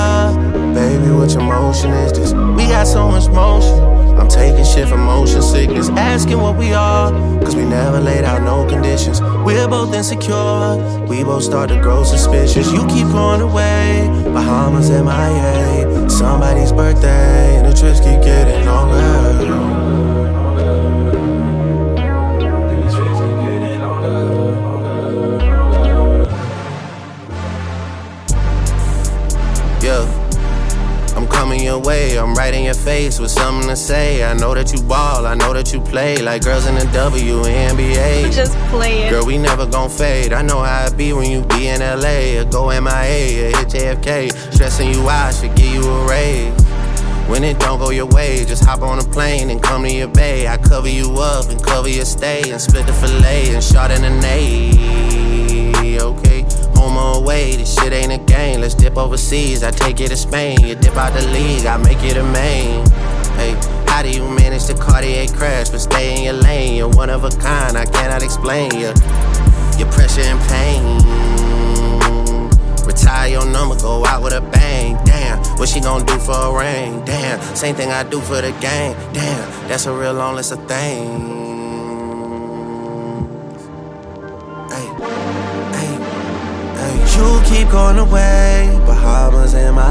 up. Baby, what your motion is this? We got so much motion. I'm taking shit from motion sickness, asking what we are, cause we never laid out no conditions. We're both insecure, we both start to grow suspicious. You keep going away, Bahamas, MIA, somebody's birthday, and the trips keep getting longer. I'm coming your way, I'm right in your face with something to say. I know that you ball, I know that you play like girls in the WNBA. Just play it. Girl, we never gon' fade. I know how it be when you be in LA or go MIA or hit JFK. Stressing you out should give you a raise. When it don't go your way, just hop on a plane and come to your bay. I cover you up and cover your stay and split the fillet and shot in the nay. Okay, home or away, this shit ain't a game. Let's dip overseas, I take you to Spain. You dip out the league, I make you the main. Hey, how do you manage the Cartier crash but stay in your lane? You're one of a kind, I cannot explain you. Your pressure and pain. Retire your number, go out with a bang. Damn, what she gon' do for a ring? Damn, same thing I do for the gang. Damn, that's a real long list of things. Hey, hey, hey. You keep going away, Bahamas and my